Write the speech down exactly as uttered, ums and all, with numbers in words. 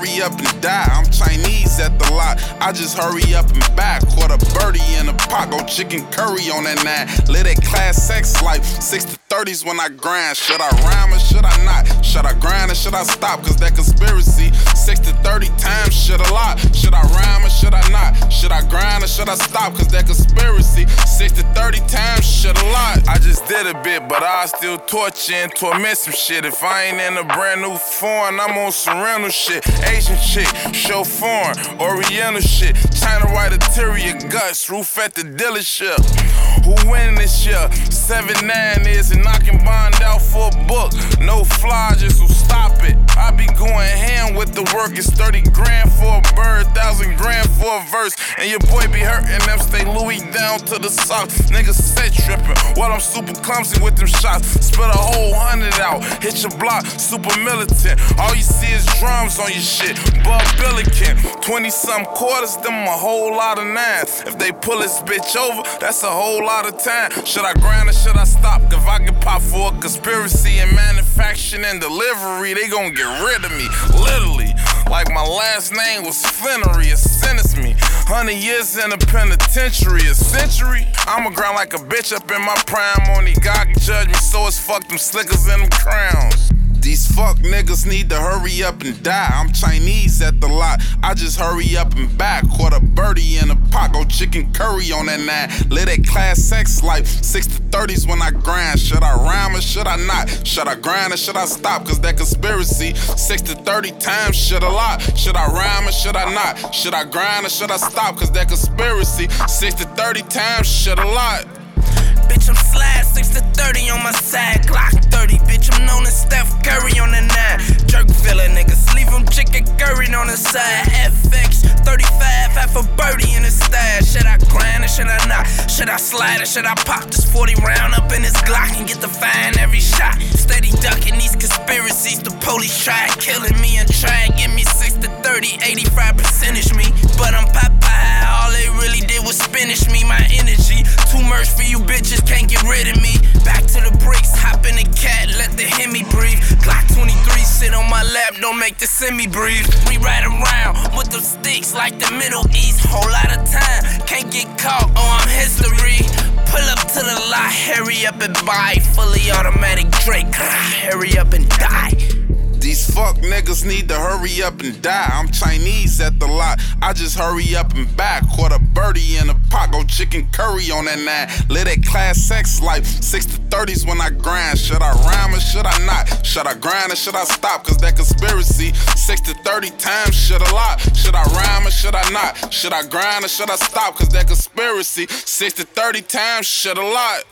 hurry up and die. I'm Chinese at the lot, I just hurry up and back. Caught a birdie in a pot, go chicken curry on that nine. Live that class sex life, six to thirties when I grind. Should I rhyme or should I not? Should I grind or should I stop? Cause that conspiracy, six to thirty times shit a lot. Should I rhyme or should I not? Should I grind or should I stop? Cause that conspiracy, six to thirty times shit a lot. I just did a bit, but I still torture and torment some shit. If I ain't in a brand new foreign, I'm on some rental shit. Asian chick, show foreign, Oriental shit. China white interior guts, roof at the dealership. Who winning this year? seven nine is and I can bond out for a book. No fly, just will stop it. I be going ham with the work. It's thirty grand for a bird, thousand grand for a verse. And your boy be hurting them, stay Louis down to the socks. Niggas set tripping while I'm super clumsy with them shots. Spit a whole hundred out, hit your block, super militant. All you see is drums on your shit, Bud Billiken. twenty some quarters, them a whole lot of nines. If they pull this bitch over, that's a whole lot of time. Should I grind or should I stop? If I get popped for a conspiracy and manufacturing and delivery, they gon' get rid of me, literally. Like my last name was Flannery, it sentenced me. Hundred years in a penitentiary, a century. I'ma grind like a bitch up in my prime. Only God can judge me, so it's fuck them slickers and them crowns. These fuck niggas need to hurry up and die. I'm Chinese at the lot, I just hurry up and back. Caught a birdie in a pot, go chicken curry on that nine. Live that class sex life, six to thirties when I grind. Should I rhyme or should I not? Should I grind or should I stop? Cause that conspiracy, six to thirty times shit a lot. Should I rhyme or should I not? Should I grind or should I stop? Cause that conspiracy, six to thirty times shit a lot. Bitch, I'm slide, six to thirty on my side, Glock thirty, bitch, I'm known as Steph Curry on the nine. Jerk filler niggas, leave them chicken curry on the side. F X thirty-five, half a birdie in the stash. Should I grind or should I not? Should I slide or should I pop this forty round up in this Glock and get the fine every shot? Steady ducking these conspiracies, the police try killing me and try and give me six to thirty, eighty-five percentage me. But I'm Popeye, all they really did was spinach me, my energy. Too much for you bitches, can't get rid of me. Back to the bricks, hop in the cat, let the Hemi breathe. Glock twenty-three, sit on my lap, don't make the semi breathe. We ride around with them sticks like the Middle East. Whole lot of time, can't get caught, oh I'm history. Pull up to the lot, hurry up and buy. Fully automatic Drake, hurry up and die. These fuck niggas need to hurry up and die. I'm Chinese at the lot, I just hurry up and back. Caught a birdie in a pot, go chicken curry on that nine. Live that class sex life, six to thirties when I grind. Should I rhyme or should I not? Should I grind or should I stop? Cause that conspiracy, six to thirty times shit a lot. Should I rhyme or should I not? Should I grind or should I stop? Cause that conspiracy, six to thirty times shit a lot.